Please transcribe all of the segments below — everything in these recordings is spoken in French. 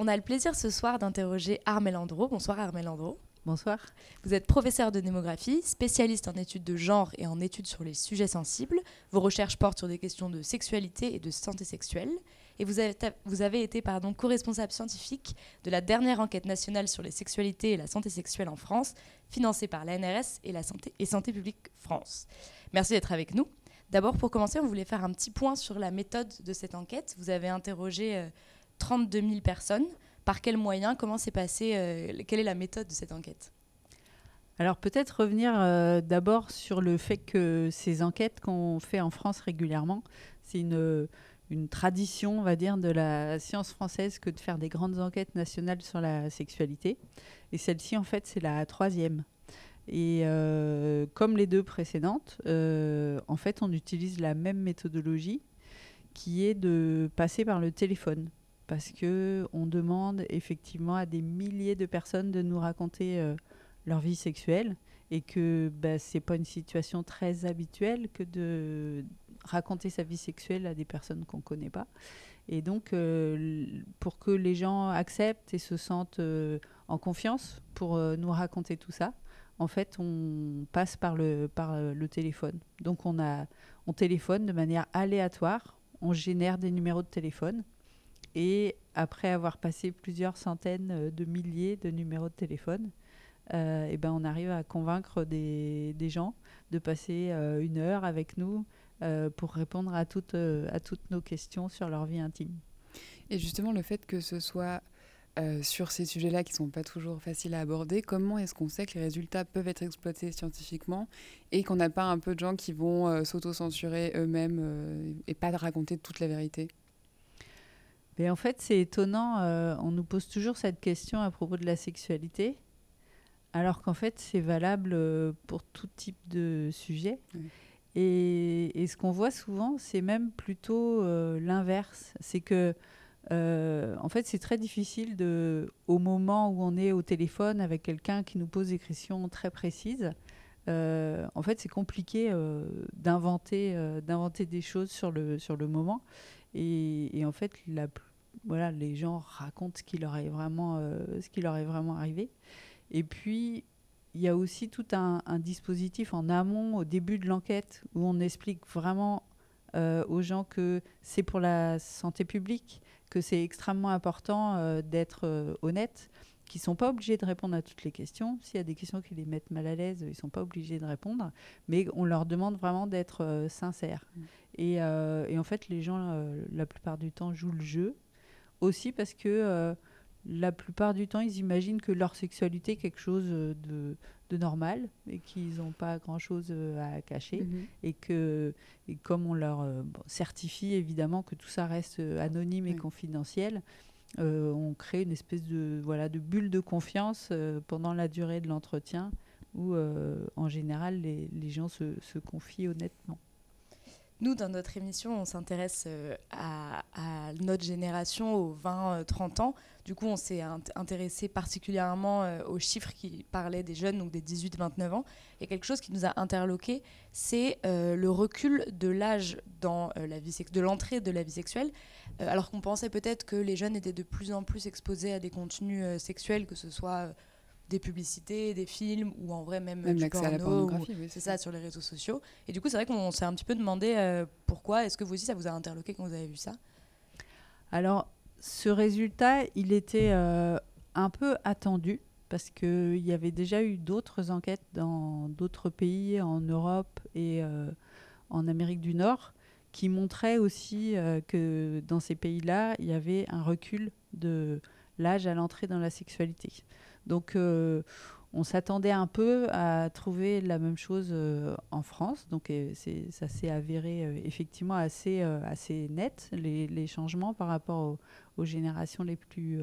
On a le plaisir ce soir d'interroger Armelle Andro. Bonsoir Armelle Andro. Bonsoir. Vous êtes professeur de démographie, spécialiste en études de genre et en études sur les sujets sensibles. Vos recherches portent sur des questions de sexualité et de santé sexuelle. Et vous avez été co-responsable scientifique de la dernière enquête nationale sur les sexualités et la santé sexuelle en France, financée par l'ANRS et Santé publique France. Merci d'être avec nous. D'abord, pour commencer, on voulait faire un petit point sur la méthode de cette enquête. Vous avez interrogé 32 000 personnes. Par quels moyens? Comment s'est passé? Quelle est la méthode de cette enquête? Alors peut-être revenir d'abord sur le fait que ces enquêtes qu'on fait en France régulièrement, c'est une tradition, on va dire, de la science française que de faire des grandes enquêtes nationales sur la sexualité. Et celle-ci, en fait, c'est la 3e. Et comme les 2 précédentes, en fait, on utilise la même méthodologie qui est de passer par le téléphone. Parce qu'on demande effectivement à des milliers de personnes de nous raconter leur vie sexuelle et que c'est pas une situation très habituelle que de raconter sa vie sexuelle à des personnes qu'on connaît pas. Et donc, pour que les gens acceptent et se sentent en confiance pour nous raconter tout ça, en fait, on passe par le téléphone. Donc, on téléphone de manière aléatoire, on génère des numéros de téléphone. Et après avoir passé plusieurs centaines de milliers de numéros de téléphone, on arrive à convaincre des gens de passer 1 heure avec nous pour répondre à toutes nos questions sur leur vie intime. Et justement, le fait que ce soit sur ces sujets-là qui ne sont pas toujours faciles à aborder, comment est-ce qu'on sait que les résultats peuvent être exploités scientifiquement et qu'on n'a pas un peu de gens qui vont s'auto-censurer eux-mêmes et pas raconter toute la vérité? Mais en fait, c'est étonnant. On nous pose toujours cette question à propos de la sexualité, alors qu'en fait, c'est valable pour tout type de sujet. Oui. Et ce qu'on voit souvent, c'est même plutôt l'inverse. C'est que, en fait, c'est très difficile au moment où on est au téléphone avec quelqu'un qui nous pose des questions très précises, en fait, c'est compliqué d'inventer des choses sur le moment. Et en fait, les gens racontent ce qui leur est vraiment arrivé. Et puis, il y a aussi tout un dispositif en amont, au début de l'enquête, où on explique vraiment aux gens que c'est pour la santé publique, que c'est extrêmement important d'être honnête, qu'ils ne sont pas obligés de répondre à toutes les questions. S'il y a des questions qui les mettent mal à l'aise, ils ne sont pas obligés de répondre. Mais on leur demande vraiment d'être sincères. Et en fait, les gens, la plupart du temps, jouent le jeu. Aussi parce que la plupart du temps, ils imaginent que leur sexualité est quelque chose de normal et qu'ils n'ont pas grand-chose à cacher. Mm-hmm. Et comme on leur certifie évidemment que tout ça reste anonyme et confidentiel, on crée une espèce de bulle de confiance pendant la durée de l'entretien où, en général, les gens se confient honnêtement. Nous, dans notre émission, on s'intéresse à notre génération, aux 20-30 ans. Du coup, on s'est intéressé particulièrement aux chiffres qui parlaient des jeunes, donc des 18-29 ans. Et quelque chose qui nous a interloqués, c'est le recul de l'âge dans de l'entrée de la vie sexuelle. Alors qu'on pensait peut-être que les jeunes étaient de plus en plus exposés à des contenus sexuels, que ce soit des publicités, des films ou en vrai même du l'accès porno, à la pornographie, oui, c'est ça, sur les réseaux sociaux. Et du coup, c'est vrai qu'on s'est un petit peu demandé pourquoi. Est-ce que vous aussi, ça vous a interloqué quand vous avez vu ça? Alors, ce résultat, il était un peu attendu parce qu'il y avait déjà eu d'autres enquêtes dans d'autres pays, en Europe et en Amérique du Nord, qui montraient aussi que dans ces pays-là, il y avait un recul de l'âge à l'entrée dans la sexualité. Donc, on s'attendait un peu à trouver la même chose en France. Donc, ça s'est avéré effectivement assez net, les changements par rapport aux générations les plus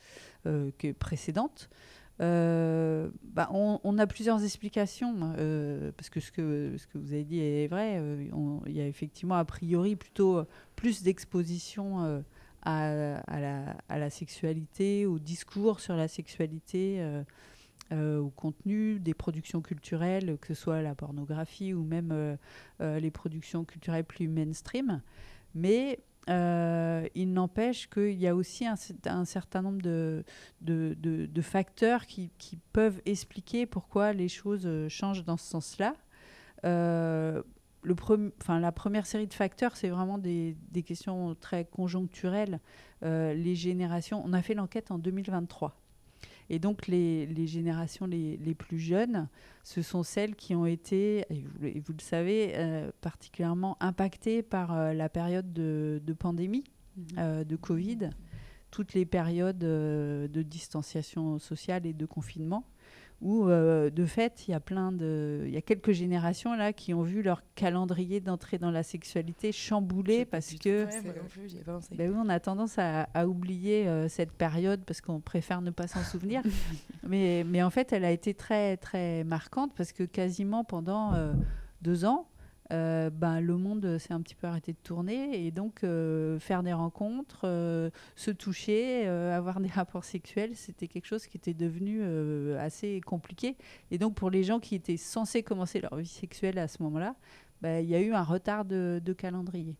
précédentes. On a plusieurs explications, parce que ce que vous avez dit est vrai. Il y a effectivement, a priori, plutôt plus d'exposition à la sexualité, au discours sur la sexualité, au contenu des productions culturelles, que ce soit la pornographie ou même les productions culturelles plus mainstream. Mais Il n'empêche qu'il y a aussi un certain nombre de facteurs qui peuvent expliquer pourquoi les choses changent dans ce sens-là. La première série de facteurs, c'est vraiment des questions très conjoncturelles. Les générations, on a fait l'enquête en 2023. Et donc, les générations les plus jeunes, ce sont celles qui ont été, et vous le savez, particulièrement impactées par la période de pandémie, de Covid, toutes les périodes de distanciation sociale et de confinement, où, de fait, il y a quelques générations là, qui ont vu leur calendrier d'entrée dans la sexualité chamboulé parce que... Ouais, moi non plus, j'y ai pas pensé. Ben oui, on a tendance à oublier cette période parce qu'on préfère ne pas s'en souvenir. Mais en fait, elle a été très, très marquante parce que quasiment pendant 2 ans, le monde s'est un petit peu arrêté de tourner. Et donc, faire des rencontres, se toucher, avoir des rapports sexuels, c'était quelque chose qui était devenu assez compliqué. Et donc, pour les gens qui étaient censés commencer leur vie sexuelle à ce moment-là, il y a eu un retard de calendrier.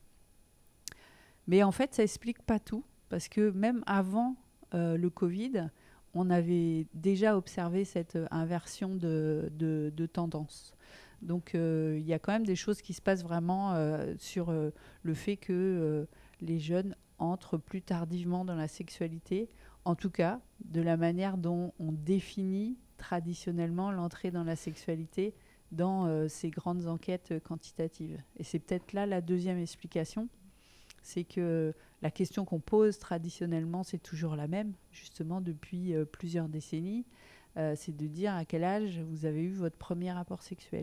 Mais en fait, ça explique pas tout, parce que même avant le Covid, on avait déjà observé cette inversion de tendance. Donc, il y a quand même des choses qui se passent vraiment sur le fait que les jeunes entrent plus tardivement dans la sexualité, en tout cas de la manière dont on définit traditionnellement l'entrée dans la sexualité dans ces grandes enquêtes quantitatives. Et c'est peut-être là la deuxième explication. C'est que la question qu'on pose traditionnellement, c'est toujours la même, justement depuis plusieurs décennies. C'est de dire à quel âge vous avez eu votre premier rapport sexuel.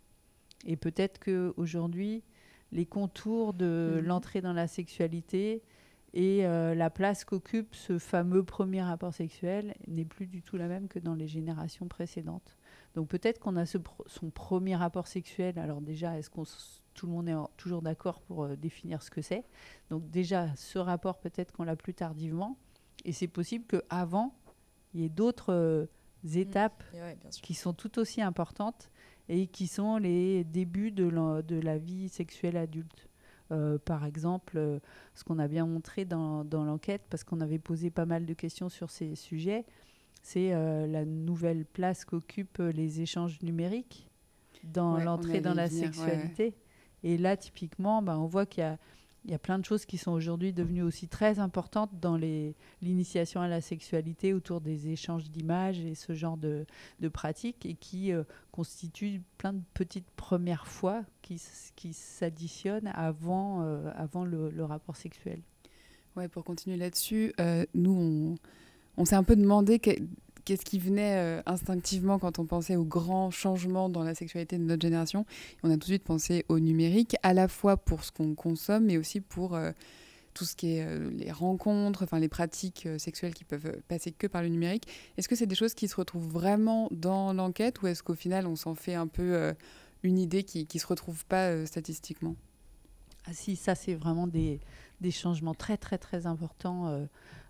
Et peut-être qu'aujourd'hui, les contours de l'entrée dans la sexualité et la place qu'occupe ce fameux premier rapport sexuel n'est plus du tout la même que dans les générations précédentes. Donc peut-être qu'on a son premier rapport sexuel. Alors déjà, est-ce qu'on tout le monde est toujours d'accord pour définir ce que c'est. Donc déjà, ce rapport, peut-être qu'on l'a plus tardivement. Et c'est possible qu'avant, il y ait d'autres étapes qui sont tout aussi importantes et qui sont les débuts de la vie sexuelle adulte. Par exemple, ce qu'on a bien montré dans l'enquête, parce qu'on avait posé pas mal de questions sur ces sujets, c'est la nouvelle place qu'occupent les échanges numériques dans l'entrée dans la sexualité. Ouais. Et là, typiquement, on voit qu'il y a plein de choses qui sont aujourd'hui devenues aussi très importantes dans l'initiation à la sexualité autour des échanges d'images et ce genre de pratiques et qui constituent plein de petites premières fois qui s'additionnent avant le rapport sexuel. Ouais, pour continuer là-dessus, nous, on s'est un peu demandé qu'est-ce qui venait instinctivement quand on pensait aux grands changements dans la sexualité de notre génération. On a tout de suite pensé au numérique, à la fois pour ce qu'on consomme, mais aussi pour tout ce qui est les rencontres, les pratiques sexuelles qui peuvent passer que par le numérique. Est-ce que c'est des choses qui se retrouvent vraiment dans l'enquête ou est-ce qu'au final, on s'en fait un peu une idée qui ne se retrouve pas statistiquement ? Ah si, ça c'est vraiment des changements très très très importants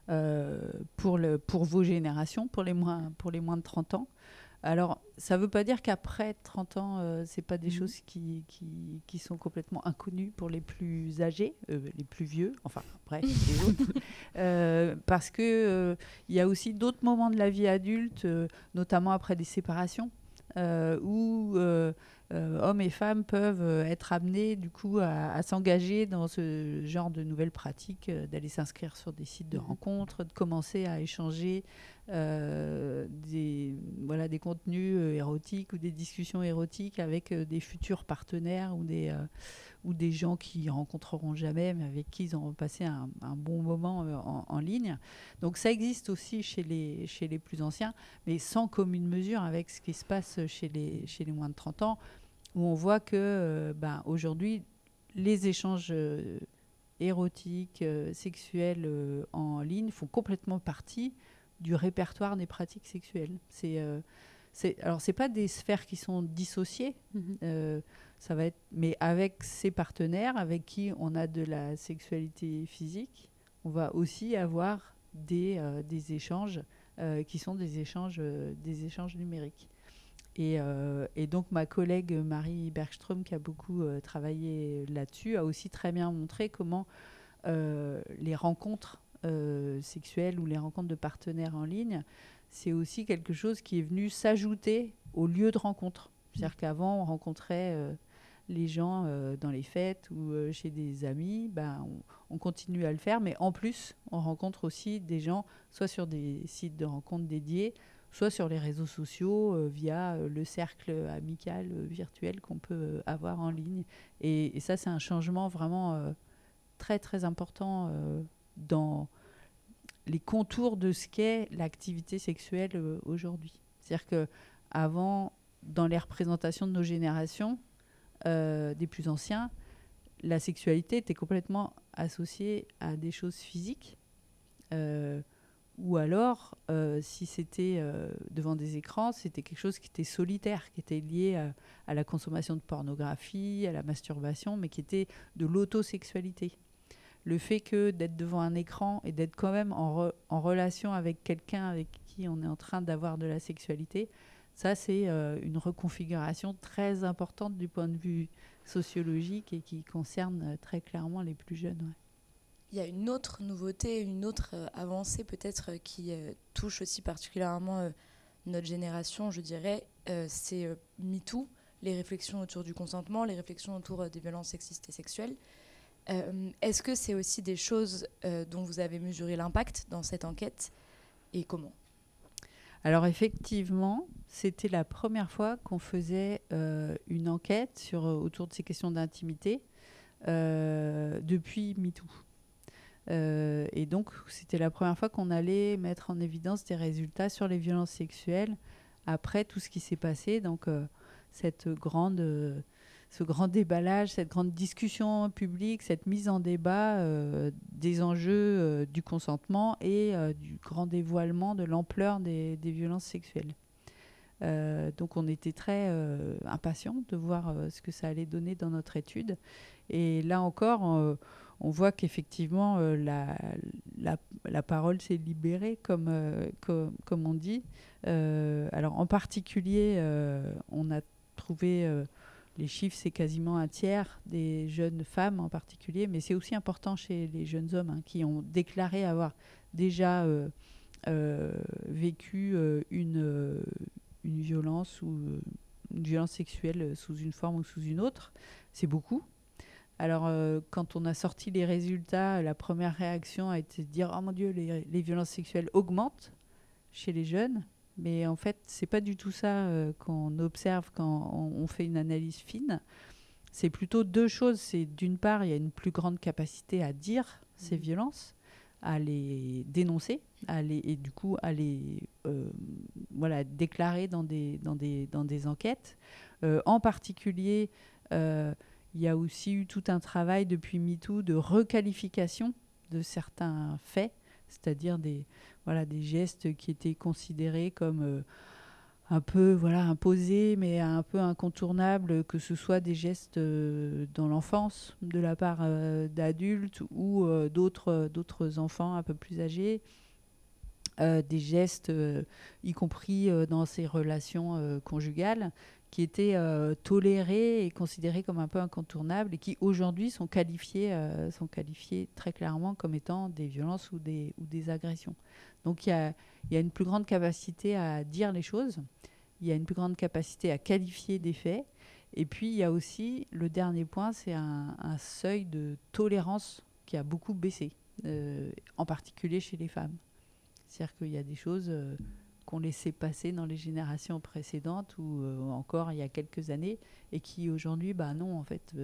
pour vos générations, pour les moins de 30 ans. Alors, ça ne veut pas dire qu'après 30 ans, ce n'est pas des choses qui sont complètement inconnues pour les plus âgés, les plus vieux, enfin, bref, les autres. Parce qu'il y a aussi d'autres moments de la vie adulte, notamment après des séparations, où hommes et femmes peuvent être amenés du coup à s'engager dans ce genre de nouvelles pratiques, d'aller s'inscrire sur des sites de rencontres, de commencer à échanger des contenus érotiques ou des discussions érotiques avec des futurs partenaires ou des gens qu'ils ne rencontreront jamais mais avec qui ils ont passé un bon moment en ligne. Donc ça existe aussi chez les plus anciens, mais sans commune mesure avec ce qui se passe chez les moins de 30 ans, où on voit que aujourd'hui, les échanges érotiques, sexuels en ligne font complètement partie du répertoire des pratiques sexuelles. Alors, ce n'est pas des sphères qui sont dissociées, ça va être, mais avec ses partenaires avec qui on a de la sexualité physique, on va aussi avoir des échanges qui sont des échanges numériques. Et donc ma collègue Marie Bergström, qui a beaucoup travaillé là-dessus, a aussi très bien montré comment les rencontres sexuelles ou les rencontres de partenaires en ligne, c'est aussi quelque chose qui est venu s'ajouter au lieu de rencontre. C'est-à-dire qu'avant, on rencontrait les gens dans les fêtes ou chez des amis, on continue à le faire, mais en plus, on rencontre aussi des gens, soit sur des sites de rencontres dédiés, soit sur les réseaux sociaux, via le cercle amical virtuel qu'on peut avoir en ligne. Et ça, c'est un changement vraiment très, très important dans les contours de ce qu'est l'activité sexuelle aujourd'hui. C'est-à-dire qu'avant, dans les représentations de nos générations, des plus anciens, la sexualité était complètement associée à des choses physiques. Ou alors, si c'était devant des écrans, c'était quelque chose qui était solitaire, qui était lié à la consommation de pornographie, à la masturbation, mais qui était de l'autosexualité. Le fait que d'être devant un écran et d'être quand même en relation avec quelqu'un avec qui on est en train d'avoir de la sexualité, ça, c'est une reconfiguration très importante du point de vue sociologique et qui concerne très clairement les plus jeunes. Ouais. Il y a une autre nouveauté, une autre avancée peut-être qui touche aussi particulièrement notre génération, je dirais, c'est MeToo, les réflexions autour du consentement, les réflexions autour des violences sexistes et sexuelles. Est-ce que c'est aussi des choses dont vous avez mesuré l'impact dans cette enquête et comment ? Alors effectivement, c'était la première fois qu'on faisait une enquête autour de ces questions d'intimité depuis MeToo. Et donc, c'était la première fois qu'on allait mettre en évidence des résultats sur les violences sexuelles après tout ce qui s'est passé. Donc, ce grand déballage, cette grande discussion publique, cette mise en débat des enjeux du consentement et du grand dévoilement de l'ampleur des violences sexuelles. Donc, on était très impatients de voir ce que ça allait donner dans notre étude. Et là encore, on voit qu'effectivement, la parole s'est libérée, comme on dit. Alors, en particulier, on a trouvé les chiffres, c'est quasiment un tiers des jeunes femmes en particulier, mais c'est aussi important chez les jeunes hommes qui ont déclaré avoir déjà vécu une violence ou une violence sexuelle sous une forme ou sous une autre. C'est beaucoup. Alors, quand on a sorti les résultats, la première réaction a été de dire « Oh mon Dieu, les violences sexuelles augmentent chez les jeunes ». Mais en fait, ce n'est pas du tout ça qu'on observe quand on fait une analyse fine. C'est plutôt deux choses. C'est d'une part, il y a une plus grande capacité à dire ces violences, à les dénoncer, et du coup à les déclarer dans des enquêtes. En particulier, il y a aussi eu tout un travail depuis MeToo de requalification de certains faits, c'est-à-dire des gestes qui étaient considérés comme un peu imposés, mais un peu incontournables, que ce soit des gestes dans l'enfance de la part d'adultes ou d'autres enfants un peu plus âgés, des gestes, y compris dans ces relations conjugales, qui étaient tolérés et considérés comme un peu incontournables et qui aujourd'hui sont qualifiés très clairement comme étant des violences ou des agressions. Donc il y a une plus grande capacité à dire les choses, il y a une plus grande capacité à qualifier des faits, et puis il y a aussi, le dernier point, c'est un seuil de tolérance qui a beaucoup baissé, en particulier chez les femmes. C'est-à-dire qu'il y a des choses qu'on laissait passer dans les générations précédentes ou encore il y a quelques années et qui aujourd'hui, non, en fait,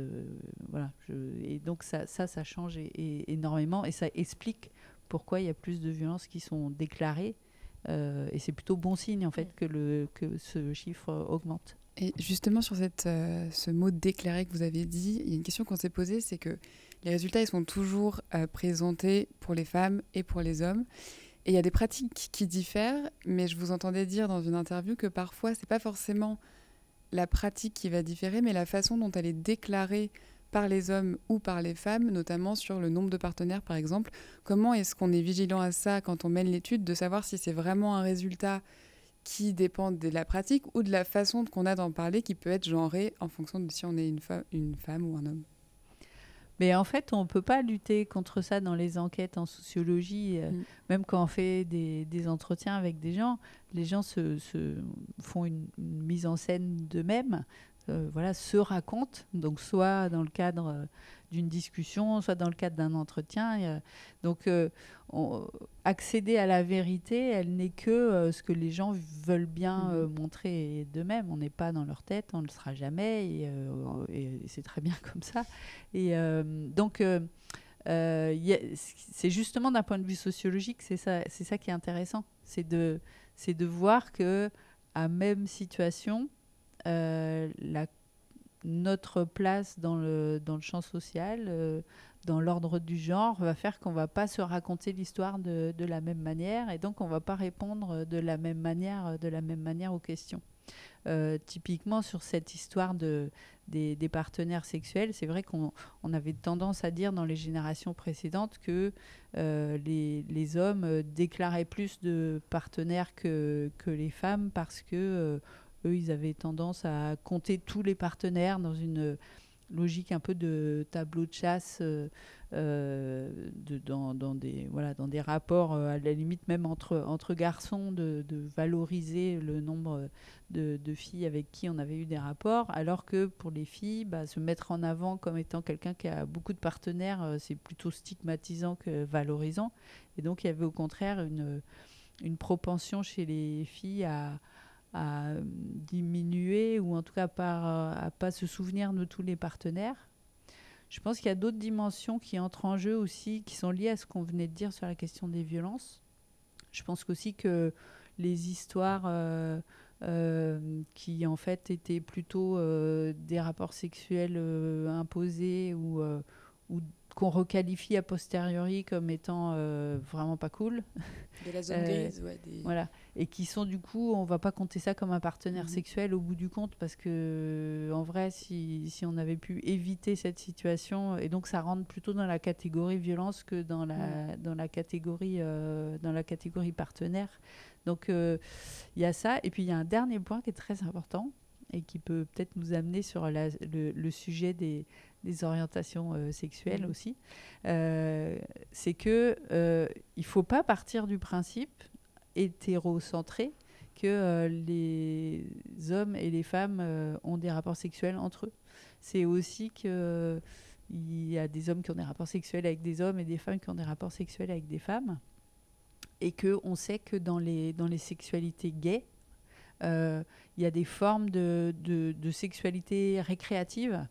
et donc ça change énormément et ça explique pourquoi il y a plus de violences qui sont déclarées et c'est plutôt bon signe en fait que ce chiffre augmente. Et justement sur ce mot déclaré que vous avez dit, il y a une question qu'on s'est posée, c'est que les résultats ils sont toujours présentés pour les femmes et pour les hommes. Et il y a des pratiques qui diffèrent, mais je vous entendais dire dans une interview que parfois, ce n'est pas forcément la pratique qui va différer, mais la façon dont elle est déclarée par les hommes ou par les femmes, notamment sur le nombre de partenaires, par exemple. Comment est-ce qu'on est vigilant à ça quand on mène l'étude, de savoir si c'est vraiment un résultat qui dépend de la pratique ou de la façon qu'on a d'en parler, qui peut être genrée en fonction de si on est une femme ou un homme ? Mais en fait, on ne peut pas lutter contre ça dans les enquêtes en sociologie. Même quand on fait des entretiens avec des gens, les gens se font une mise en scène d'eux-mêmes, voilà, se racontent, donc soit dans le cadre d'une discussion, soit dans le cadre d'un entretien. Donc, accéder à la vérité, elle n'est que ce que les gens veulent bien montrer d'eux-mêmes. On n'est pas dans leur tête, on ne le sera jamais, et c'est très bien comme ça. Et donc, c'est justement d'un point de vue sociologique, c'est ça qui est intéressant, c'est de voir que à même situation, notre place dans le champ social, dans l'ordre du genre, va faire qu'on ne va pas se raconter l'histoire de la même manière, et donc on ne va pas répondre de la même manière aux questions. Typiquement sur cette histoire des partenaires sexuels, c'est vrai qu'on avait tendance à dire dans les générations précédentes que les hommes déclaraient plus de partenaires que les femmes, parce que eux, ils avaient tendance à compter tous les partenaires dans une logique un peu de tableau de chasse, dans des rapports, à la limite même entre garçons, de valoriser le nombre de filles avec qui on avait eu des rapports, alors que pour les filles, se mettre en avant comme étant quelqu'un qui a beaucoup de partenaires, c'est plutôt stigmatisant que valorisant. Et donc il y avait au contraire une propension chez les filles à diminuer, ou en tout cas à pas se souvenir de tous les partenaires. Je pense qu'il y a d'autres dimensions qui entrent en jeu aussi, qui sont liées à ce qu'on venait de dire sur la question des violences. Je pense aussi que les histoires qui en fait étaient plutôt des rapports sexuels imposés, ou qu'on requalifie a posteriori comme étant vraiment pas cool. De la zone grise, ouais. Voilà. Et qui sont du coup, on va pas compter ça comme un partenaire sexuel au bout du compte, parce que en vrai, si on avait pu éviter cette situation, et donc ça rentre plutôt dans la catégorie violence que dans la catégorie partenaire. Donc il y a ça. Et puis il y a un dernier point qui est très important et qui peut peut-être nous amener sur le sujet des orientations sexuelles aussi. C'est que il faut pas partir du principe hétérocentré que les hommes et les femmes ont des rapports sexuels entre eux. C'est aussi qu'il y a des hommes qui ont des rapports sexuels avec des hommes et des femmes qui ont des rapports sexuels avec des femmes. Et qu'on sait que dans les sexualités gays, il y a des formes de sexualité récréative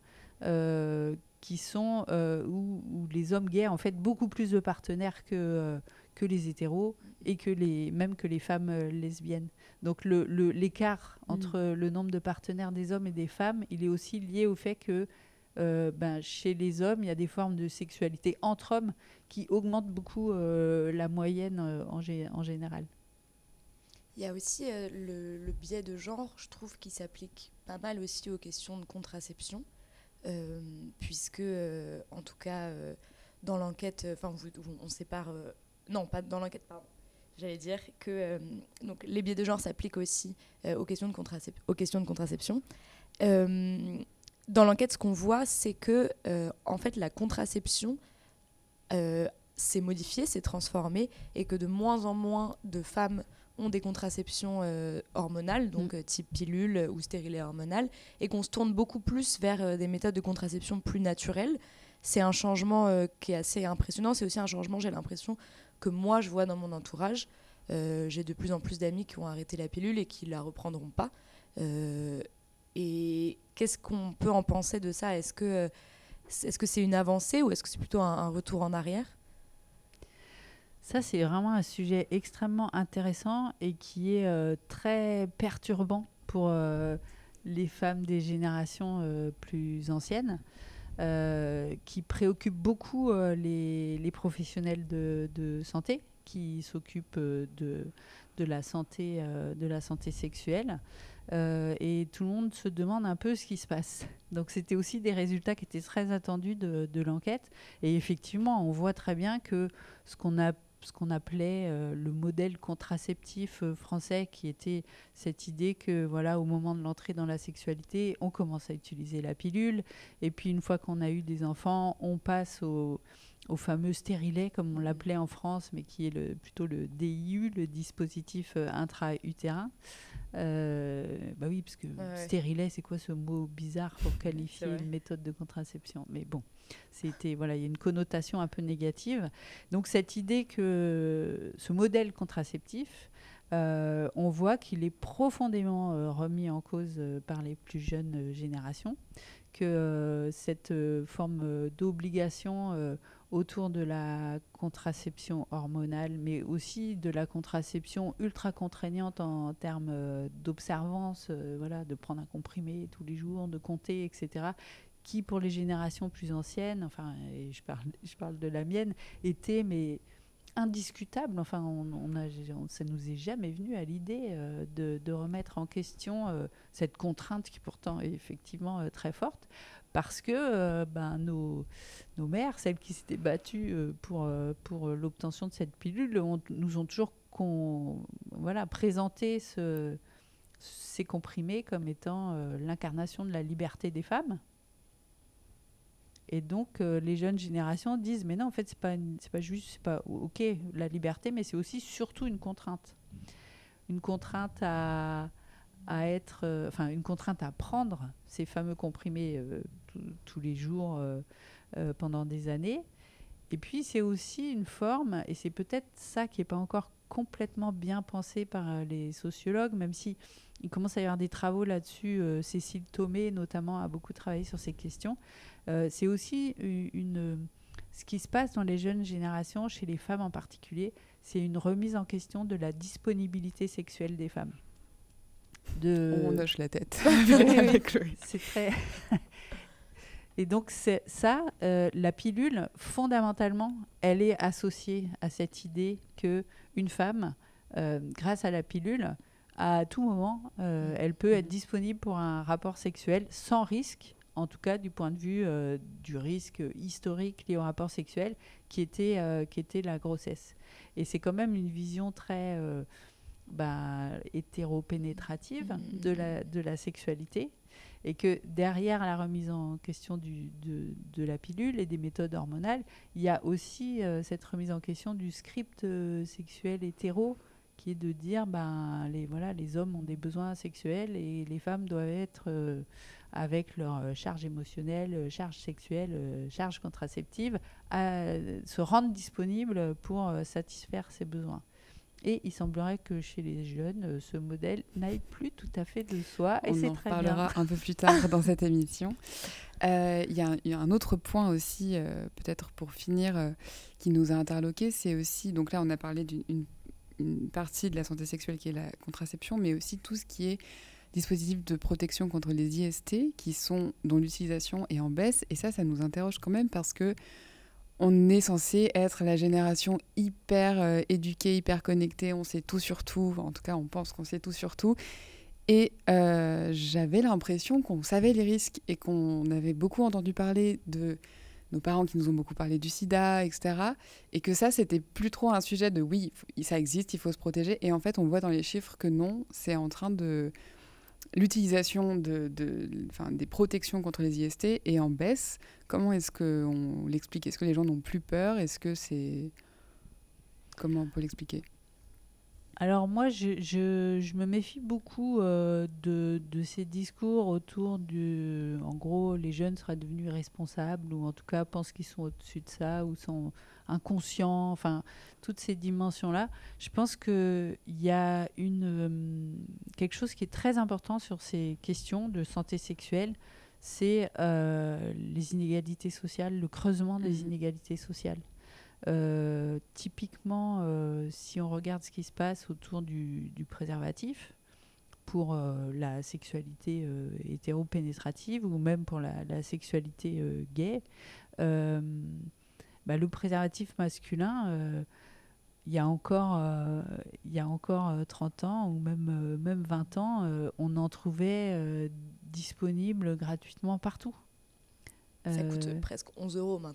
qui sont où les hommes gays ont en fait beaucoup plus de partenaires que les hétéros, et même que les femmes lesbiennes. Donc l'écart entre le nombre de partenaires des hommes et des femmes, il est aussi lié au fait que chez les hommes, il y a des formes de sexualité entre hommes qui augmentent beaucoup la moyenne en général. Il y a aussi le biais de genre, je trouve, qui s'applique pas mal aussi aux questions de contraception, puisque, en tout cas, dans l'enquête, on sépare... non, pas dans l'enquête, pardon. J'allais dire que donc, les biais de genre s'appliquent aussi aux questions de contraception. Dans l'enquête, ce qu'on voit, c'est que en fait, la contraception s'est modifiée, s'est transformée, et que de moins en moins de femmes ont des contraceptions hormonales, donc type pilule ou stérilet hormonal, et qu'on se tourne beaucoup plus vers des méthodes de contraception plus naturelles. C'est un changement qui est assez impressionnant. C'est aussi un changement, j'ai l'impression, que moi, je vois dans mon entourage. J'ai de plus en plus d'amis qui ont arrêté la pilule et qui ne la reprendront pas. Et qu'est-ce qu'on peut en penser de ça ? Est-ce que c'est une avancée, ou est-ce que c'est plutôt un retour en arrière ? Ça, c'est vraiment un sujet extrêmement intéressant et qui est très perturbant pour les femmes des générations plus anciennes, qui préoccupe beaucoup les professionnels de santé qui s'occupent de la santé sexuelle. Et tout le monde se demande un peu ce qui se passe. Donc c'était aussi des résultats qui étaient très attendus de l'enquête. Et effectivement, on voit très bien que ce qu'on a ce qu'on appelait le modèle contraceptif français, qui était cette idée que voilà, au moment de l'entrée dans la sexualité, on commence à utiliser la pilule, et puis une fois qu'on a eu des enfants, on passe au fameux stérilet, comme on l'appelait en France, mais qui est plutôt le DIU, le dispositif intra-utérin. Bah oui, parce que stérilet, c'est quoi ce mot bizarre pour qualifier une méthode de contraception? Mais bon, voilà, il y a une connotation un peu négative. Donc cette idée que ce modèle contraceptif, on voit qu'il est profondément remis en cause par les plus jeunes générations, que cette forme d'obligation autour de la contraception hormonale, mais aussi de la contraception ultra contraignante en termes d'observance, voilà, de prendre un comprimé tous les jours, de compter, etc., qui, pour les générations plus anciennes, enfin, et je parle de la mienne, était mais indiscutable. Enfin, ça nous est jamais venu à l'idée de remettre en question cette contrainte qui pourtant est effectivement très forte, parce que nos mères, celles qui s'étaient battues pour l'obtention de cette pilule, nous ont toujours présenté ces comprimés comme étant l'incarnation de la liberté des femmes. Et donc, les jeunes générations disent, mais non, en fait, c'est pas juste, c'est pas OK, la liberté, mais c'est aussi surtout une contrainte. Une contrainte une contrainte à prendre ces fameux comprimés tous les jours pendant des années. Et puis, c'est aussi une forme, et c'est peut-être ça qui n'est pas encore complètement bien pensé par les sociologues, même si il commence à y avoir des travaux là-dessus. Cécile Thomé, notamment, a beaucoup travaillé sur ces questions. C'est aussi ce qui se passe dans les jeunes générations, chez les femmes en particulier, c'est une remise en question de la disponibilité sexuelle des femmes. On hoche la tête. C'est très... Et donc, c'est ça, la pilule, fondamentalement, elle est associée à cette idée qu'une femme, grâce à la pilule, à tout moment, elle peut être disponible pour un rapport sexuel sans risque, en tout cas du point de vue du risque historique lié au rapport sexuel, qui était la grossesse. Et c'est quand même une vision très hétéropénétrative de la sexualité, et que derrière la remise en question de la pilule et des méthodes hormonales, il y a aussi cette remise en question du script sexuel hétéro, qui est de dire les hommes ont des besoins sexuels et les femmes doivent être avec leur charge émotionnelle, charge sexuelle, charge contraceptive, à se rendre disponibles pour satisfaire ces besoins. Et il semblerait que chez les jeunes, ce modèle n'aille plus tout à fait de soi. Et c'est très bien. On en reparlera un peu plus tard dans cette émission. Il y a un autre point aussi, peut-être pour finir, qui nous a interloqués. C'est aussi, donc là on a parlé d'une partie de la santé sexuelle qui est la contraception, mais aussi tout ce qui est dispositifs de protection contre les IST, dont l'utilisation est en baisse. Et ça nous interroge quand même, parce que on est censé être la génération hyper éduquée, hyper connectée, on sait tout sur tout, en tout cas on pense qu'on sait tout sur tout. Et j'avais l'impression qu'on savait les risques et qu'on avait beaucoup entendu parler de nos parents qui nous ont beaucoup parlé du sida, etc. Et que ça, c'était plus trop un sujet de oui, ça existe, il faut se protéger. Et en fait, on voit dans les chiffres que non, c'est en train de... L'utilisation des protections contre les IST est en baisse. Comment est-ce qu'on l'explique? Est-ce que les gens n'ont plus peur? Comment on peut l'expliquer? Alors moi, je me méfie beaucoup de ces discours autour en gros, les jeunes seraient devenus responsables, ou en tout cas pensent qu'ils sont au-dessus de ça, ou sont inconscients, enfin, toutes ces dimensions-là. Je pense qu'il y a quelque chose qui est très important sur ces questions de santé sexuelle, c'est les inégalités sociales, le creusement des inégalités sociales. Typiquement, si on regarde ce qui se passe autour du préservatif pour la sexualité hétéropénétrative, ou même pour la sexualité gay, le préservatif masculin, il y a encore 30 ans ou même 20 ans, on en trouvait disponible gratuitement partout. Ça coûte presque 11 € maintenant.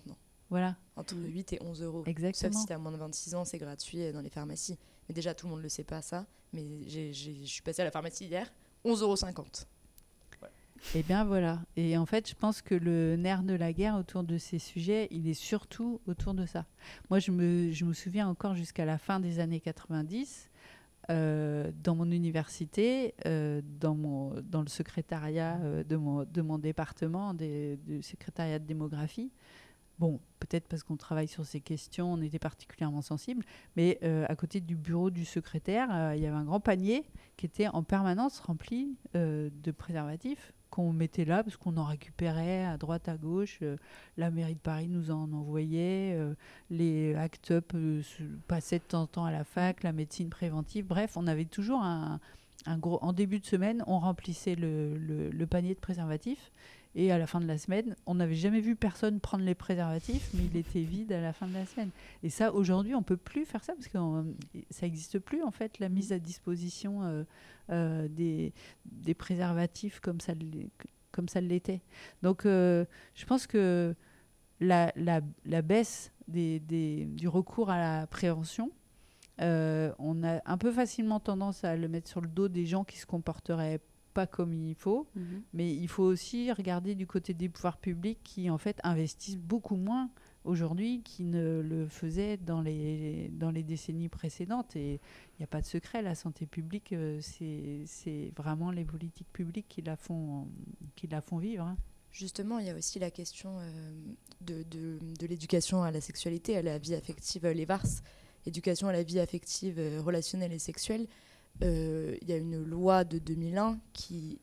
Voilà. Entre 8 et 11 euros. Exactement. Sauf si tu as moins de 26 ans, c'est gratuit dans les pharmacies. Mais déjà, tout le monde ne le sait pas, ça. Mais je suis passée à la pharmacie hier, 11,50 €. Et bien voilà. Et en fait, je pense que le nerf de la guerre autour de ces sujets, il est surtout autour de ça. Moi, je me souviens encore jusqu'à la fin des années 90, dans mon université, dans le secrétariat de mon département, du secrétariat de démographie. Bon, peut-être parce qu'on travaille sur ces questions, on était particulièrement sensibles, mais à côté du bureau du secrétaire, il y avait un grand panier qui était en permanence rempli de préservatifs qu'on mettait là parce qu'on en récupérait à droite, à gauche. La mairie de Paris nous en envoyait, les Act Up passaient de temps en temps à la fac, la médecine préventive. Bref, on avait toujours un gros... En début de semaine, on remplissait le panier de préservatifs. Et à la fin de la semaine, on n'avait jamais vu personne prendre les préservatifs, mais il était vide à la fin de la semaine. Et ça, aujourd'hui, on ne peut plus faire ça parce que ça n'existe plus, en fait, la mise à disposition des préservatifs comme ça l'était. Donc, je pense que la baisse du recours à la prévention, on a un peu facilement tendance à le mettre sur le dos des gens qui se comporteraient pas comme il faut, mais il faut aussi regarder du côté des pouvoirs publics qui en fait investissent beaucoup moins aujourd'hui qu'ils ne le faisaient dans les décennies précédentes. Et il n'y a pas de secret, la santé publique, c'est vraiment les politiques publiques qui la font vivre, hein. Justement, il y a aussi la question de l'éducation à la sexualité, à la vie affective, les VARS, éducation à la vie affective, relationnelle et sexuelle. Il y a une loi de 2001 qui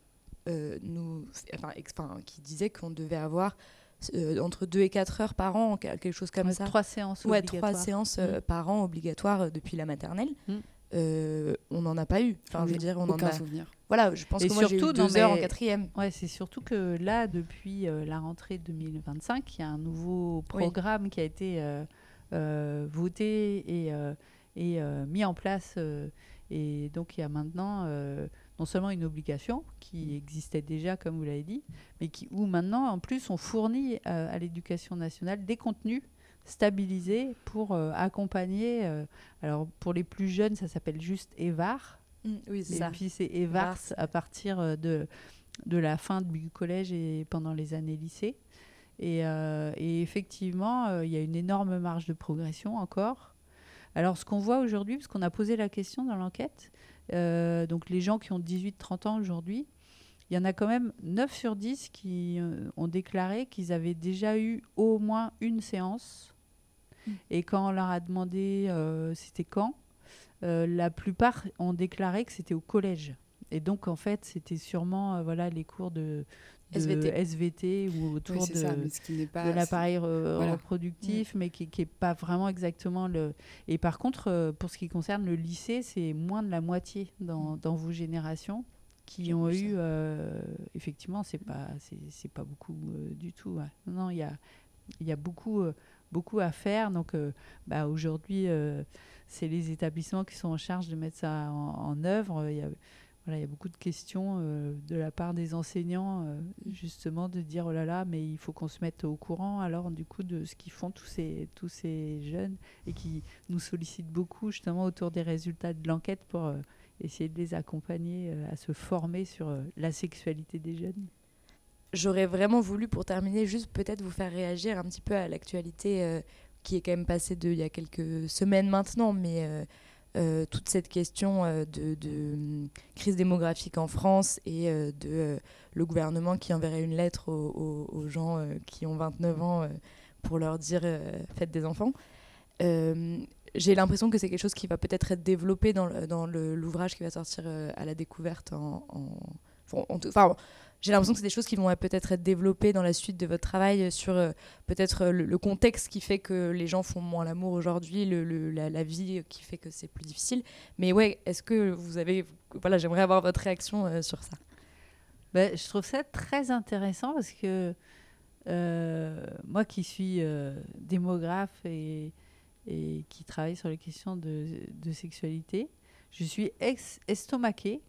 disait qu'on devait avoir entre 2 et 4 heures par an, quelque chose comme ça. 3 séances obligatoires. 3 séances par an obligatoires depuis la maternelle. On n'en a pas eu. Enfin, je veux dire, on aucun en a... souvenir. Voilà, je pense que moi, j'ai eu 2 heures en 4e. Ouais, c'est surtout que là, depuis la rentrée 2025, il y a un nouveau programme qui a été voté et mis en place. Et donc, il y a maintenant non seulement une obligation qui existait déjà, comme vous l'avez dit, mais où maintenant, en plus, on fournit à l'éducation nationale des contenus stabilisés pour accompagner. Alors, pour les plus jeunes, ça s'appelle juste EVAR. Oui, c'est et ça. Puis, c'est EVARS à partir de la fin du collège et pendant les années lycée. Et effectivement, il y a une énorme marge de progression encore. Alors, ce qu'on voit aujourd'hui, parce qu'on a posé la question dans l'enquête, donc les gens qui ont 18-30 ans aujourd'hui, il y en a quand même 9 sur 10 qui ont déclaré qu'ils avaient déjà eu au moins une séance. Et quand on leur a demandé c'était quand, la plupart ont déclaré que c'était au collège. Et donc, en fait, c'était sûrement les cours de SVT ou autour de l'appareil reproductif, mais qui n'est pas vraiment exactement le... Et par contre, pour ce qui concerne le lycée, c'est moins de la moitié dans vos générations qui ont eu... effectivement, c'est pas beaucoup du tout. Ouais. Non, il y a beaucoup à faire. Donc, aujourd'hui, c'est les établissements qui sont en charge de mettre ça en œuvre. Il y a beaucoup de questions de la part des enseignants, justement, de dire oh là là, mais il faut qu'on se mette au courant, alors du coup, de ce qu'ils font tous ces jeunes et qui nous sollicitent beaucoup, justement, autour des résultats de l'enquête pour essayer de les accompagner à se former sur la sexualité des jeunes. J'aurais vraiment voulu, pour terminer, juste peut-être vous faire réagir un petit peu à l'actualité qui est quand même passée il y a quelques semaines maintenant, mais... toute cette question de crise démographique en France et le gouvernement qui enverrait une lettre aux gens qui ont 29 ans pour leur dire faites des enfants. J'ai l'impression que c'est quelque chose qui va peut-être être développé dans l'ouvrage qui va sortir à la découverte j'ai l'impression que c'est des choses qui vont peut-être être développées dans la suite de votre travail sur peut-être le contexte qui fait que les gens font moins l'amour aujourd'hui, la vie qui fait que c'est plus difficile. Mais ouais, est-ce que vous avez... Voilà, j'aimerais avoir votre réaction sur ça. Je trouve ça très intéressant parce que moi qui suis démographe et qui travaille sur les questions de sexualité, je suis estomaquée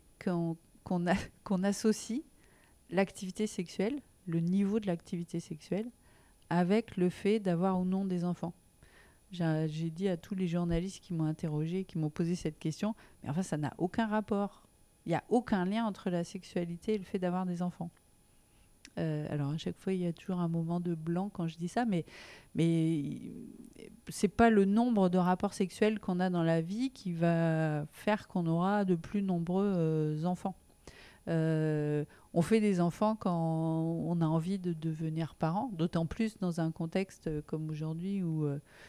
qu'on associe l'activité sexuelle, le niveau de l'activité sexuelle, avec le fait d'avoir ou non des enfants. J'ai dit à tous les journalistes qui m'ont interrogé, qui m'ont posé cette question, mais enfin, ça n'a aucun rapport. Il n'y a aucun lien entre la sexualité et le fait d'avoir des enfants. Alors, à chaque fois, il y a toujours un moment de blanc quand je dis ça, mais c'est pas le nombre de rapports sexuels qu'on a dans la vie qui va faire qu'on aura de plus nombreux enfants. On fait des enfants quand on a envie de devenir parent, d'autant plus dans un contexte comme aujourd'hui où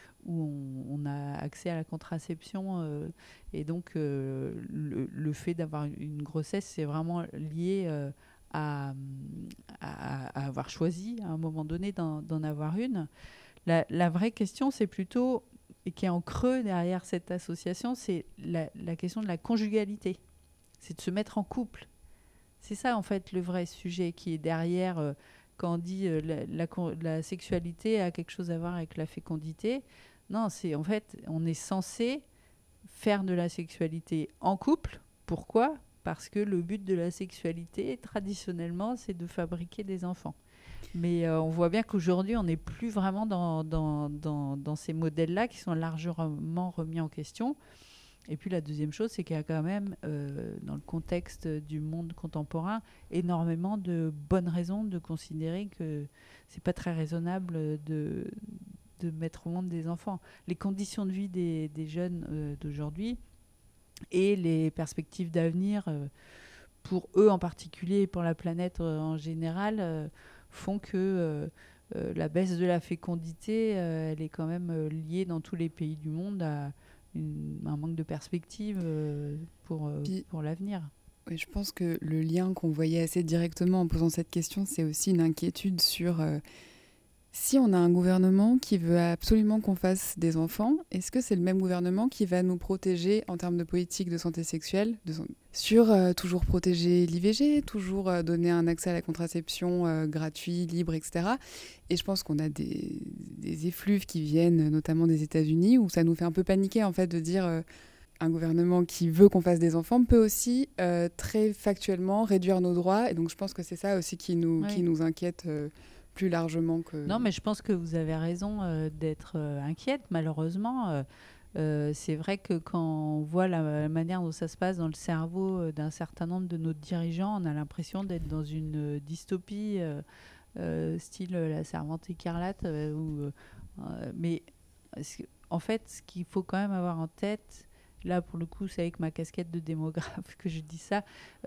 on a accès à la contraception et donc le fait d'avoir une grossesse, c'est vraiment lié à avoir choisi à un moment donné d'en avoir une. La vraie question, c'est plutôt, et qui est en creux derrière cette association, c'est la question de la conjugalité. C'est de se mettre en couple. C'est ça, en fait, le vrai sujet qui est derrière quand on dit la sexualité a quelque chose à voir avec la fécondité. Non, c'est en fait, on est censé faire de la sexualité en couple. Pourquoi ? Parce que le but de la sexualité, traditionnellement, c'est de fabriquer des enfants. Mais on voit bien qu'aujourd'hui, on n'est plus vraiment dans ces modèles-là qui sont largement remis en question. Et puis la deuxième chose, c'est qu'il y a quand même, dans le contexte du monde contemporain, énormément de bonnes raisons de considérer que c'est pas très raisonnable de mettre au monde des enfants. Les conditions de vie des jeunes d'aujourd'hui et les perspectives d'avenir, pour eux en particulier et pour la planète en général, font que la baisse de la fécondité, elle est quand même liée dans tous les pays du monde à un manque de perspective pour l'avenir. Oui, je pense que le lien qu'on voyait assez directement en posant cette question, c'est aussi une inquiétude sur si on a un gouvernement qui veut absolument qu'on fasse des enfants, est-ce que c'est le même gouvernement qui va nous protéger en termes de politique de santé sexuelle, sur toujours protéger l'IVG, toujours donner un accès à la contraception gratuit, libre, etc. Et je pense qu'on a des effluves qui viennent notamment des États-Unis où ça nous fait un peu paniquer en fait de dire un gouvernement qui veut qu'on fasse des enfants peut aussi très factuellement réduire nos droits. Et donc je pense que c'est ça aussi qui nous inquiète plus largement que... Non, mais je pense que vous avez raison d'être inquiète, malheureusement. C'est vrai que quand on voit la manière dont ça se passe dans le cerveau d'un certain nombre de nos dirigeants, on a l'impression d'être dans une dystopie style La Servante écarlate. Mais en fait, ce qu'il faut quand même avoir en tête, là pour le coup c'est avec ma casquette de démographe que je dis ça,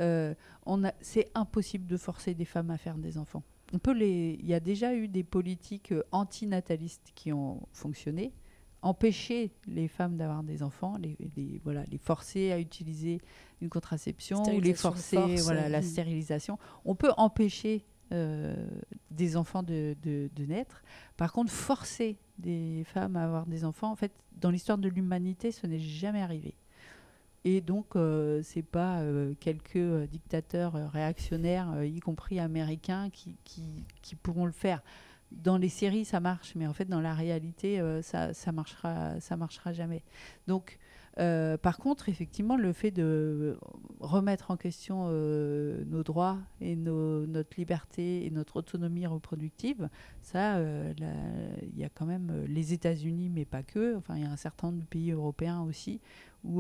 c'est impossible de forcer des femmes à faire des enfants. Il y a déjà eu des politiques antinatalistes qui ont fonctionné, empêcher les femmes d'avoir des enfants, les forcer à utiliser une contraception ou les forcer la stérilisation. On peut empêcher des enfants de naître. Par contre, forcer des femmes à avoir des enfants, en fait, dans l'histoire de l'humanité, ce n'est jamais arrivé. Et donc, c'est pas quelques dictateurs réactionnaires, y compris américains, qui pourront le faire. Dans les séries, ça marche, mais en fait, dans la réalité, ça marchera jamais. Donc, par contre, effectivement, le fait de remettre en question nos droits et notre liberté et notre autonomie reproductive, ça, il y a quand même les États-Unis, mais pas que. Enfin, il y a un certain nombre de pays européens aussi où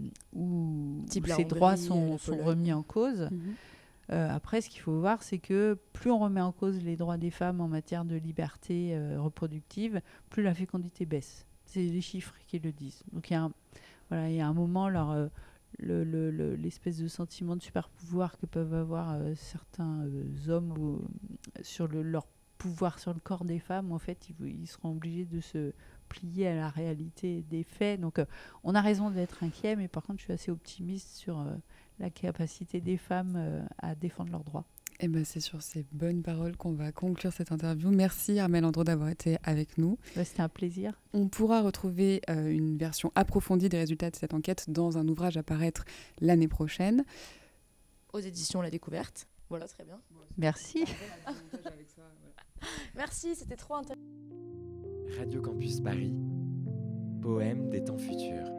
ces droits sont remis en cause. Après, ce qu'il faut voir, c'est que plus on remet en cause les droits des femmes en matière de liberté reproductive, plus la fécondité baisse. C'est les chiffres qui le disent. Donc, il y a un moment, l'espèce de sentiment de super-pouvoir que peuvent avoir certains hommes sur leur pouvoir sur le corps des femmes, en fait, ils seront obligés de se plier à la réalité des faits. Donc, on a raison d'être inquiet, mais par contre, je suis assez optimiste sur la capacité des femmes à défendre leurs droits. Et ben c'est sur ces bonnes paroles qu'on va conclure cette interview. Merci Armelle Andro d'avoir été avec nous. C'était un plaisir. On pourra retrouver une version approfondie des résultats de cette enquête dans un ouvrage à paraître l'année prochaine. Aux éditions La Découverte. Voilà, très bien. Merci. Merci, c'était trop intéressant. Radio Campus Paris, poème des temps futurs.